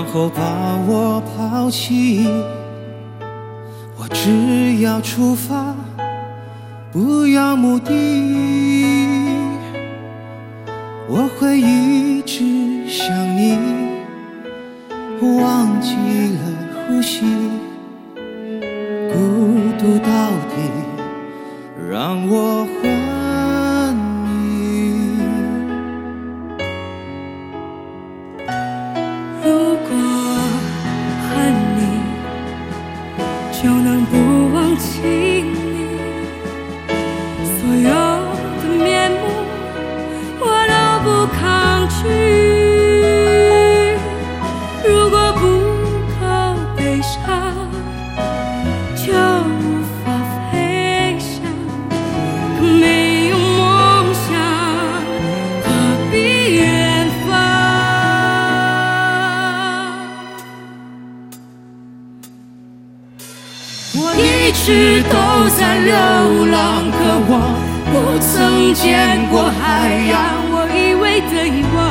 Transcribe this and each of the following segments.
后把我抛弃。我只要出发，不要目的，我会一直想你，忘记了呼吸，孤独到底让我昏迷。 如果恨你，就能不忘记你，所有的面目我都不抗拒。如果不够悲伤，就无法飞翔。可没有梦想，何必远方？我一直都在流浪，可我不曾见过海洋。我以为的遗忘，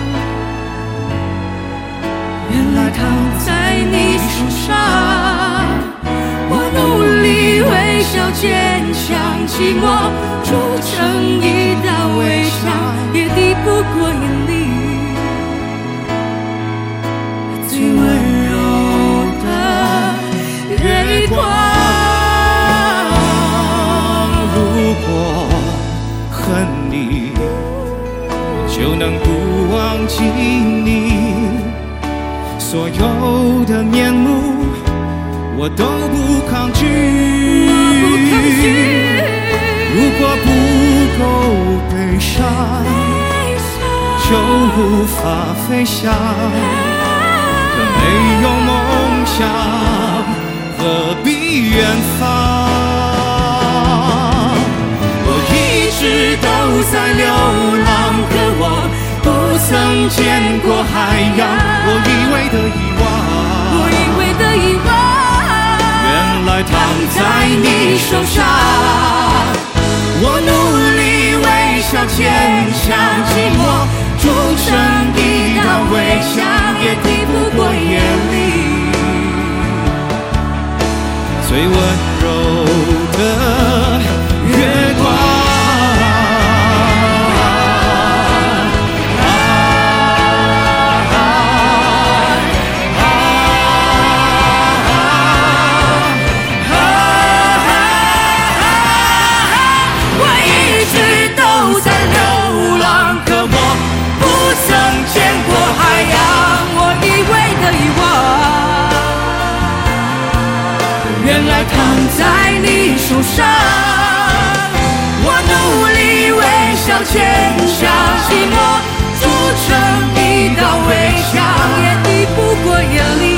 原来躺在你手上。我努力微笑坚强，寂寞筑成一道围墙，也抵不过眼里最温柔的月光。 如果恨你，就能不忘记你，所有的面目我都不抗拒。如果不够悲伤，就无法飞翔。可没有梦想，何必远方？一直都在流浪，可我不曾见过海洋。我以为的遗忘，原来躺在你手上。我努力微笑坚强，寂寞筑成一道围墙，也抵不过夜里最温柔的月光。 原来躺在你手上，我努力微笑坚强，寂寞筑成一道围墙，也抵不过眼里